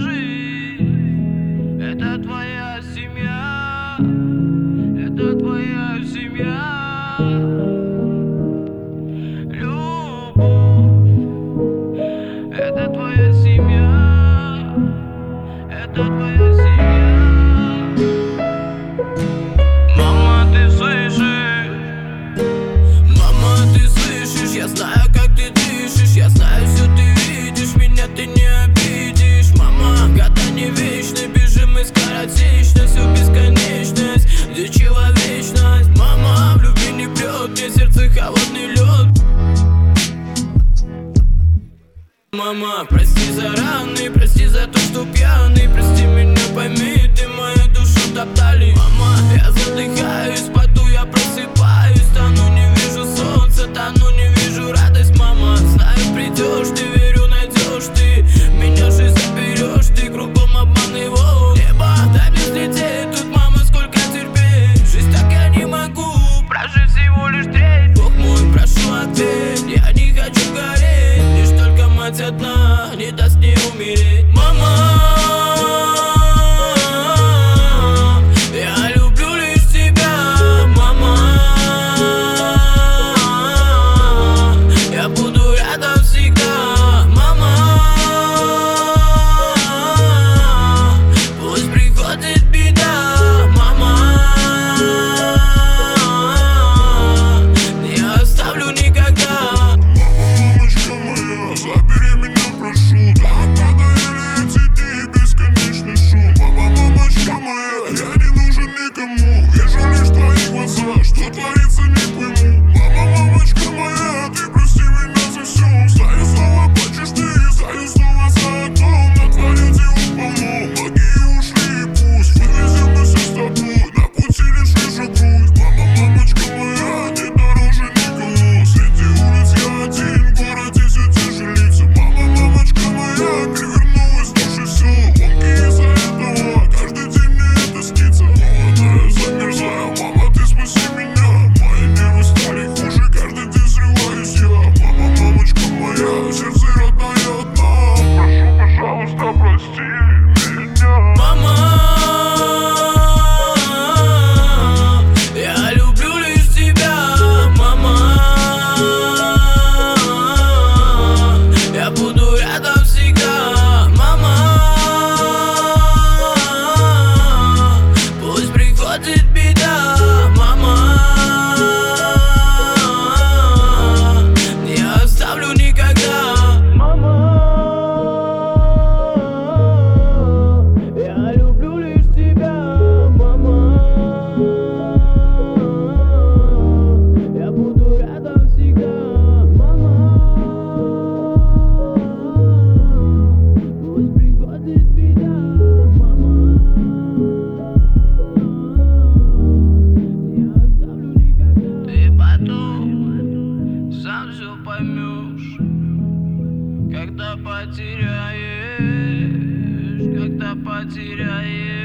скажи, это твоя семья, это твоя семья. Любовь, это твоя семья, это твоя семья. Мама, ты слышишь? Мама, ты слышишь? Я знаю, как ты дышишь, я знаю, все ты видишь, меня ты не обидишь. Мама, года не вечны, бежим из скоротечно, всю бесконечность, где человечность. Мама, в любви не прет, мне сердце холодный лед. Мама, прости за раны, прости за то, что пьяный, прости меня, пойми, ты мою душу топтали. Мама, я задыхаюсь, поту, я просыпаюсь, тону, не вижу солнца, тону, не вижу радость. Мама, знаю, придешь, ты верю, найдешь ты меня, жизнь заберешь, ты кругом обман его небо, дай мне взлететь, тут, мама, сколько терпеть, жизнь так я не могу прожить всего лишь треть. Бог мой, прошу, ответь, я не хочу гореть, лишь только мать одна не даст мне умереть. Мама, я люблю лишь тебя. Мама, я буду рядом всегда. Мама, пусть приходит беда. Мама, не оставлю никогда. Мамочка моя, забери меня, прошу. Так надоели эти дни, бесконечный шум. Мама, мамочка моя, я не нужен никому. Вижу лишь твои глаза, что творится, не пойму. Мама, мамочка моя, ты прости меня за все. Знаю, снова плачешь ты, знаю, снова за окном. Натворил дел полно, многие ушли, пусть вывезем мы все с тобой, на пути лишь вижу грусть. Мама, мамочка моя, ты дороже никого. Среди улиц я один, в городе все тяжелится. Мама, мамочка моя, перевернулась души все. Гонки из-за этого, каждый день мне это снится. Молодая, замерзаю, мама, ты спаси меня. Мои нервы стали хуже, каждый день срываюсь я. Мама, мамочка моя, сердце родная одна. Прошу, пожалуйста, прости меня. Мама, я люблю лишь тебя. Мама, я буду рядом всегда. Мама, пусть приходит беда. Мама, не оставлю никогда. Мама, я люблю лишь тебя. Мама, я буду рядом всегда. Мама, пусть приходит беда. Мама, не оставлю никогда. Ты потом сам все поймешь, когда потеряешь, когда потеряешь.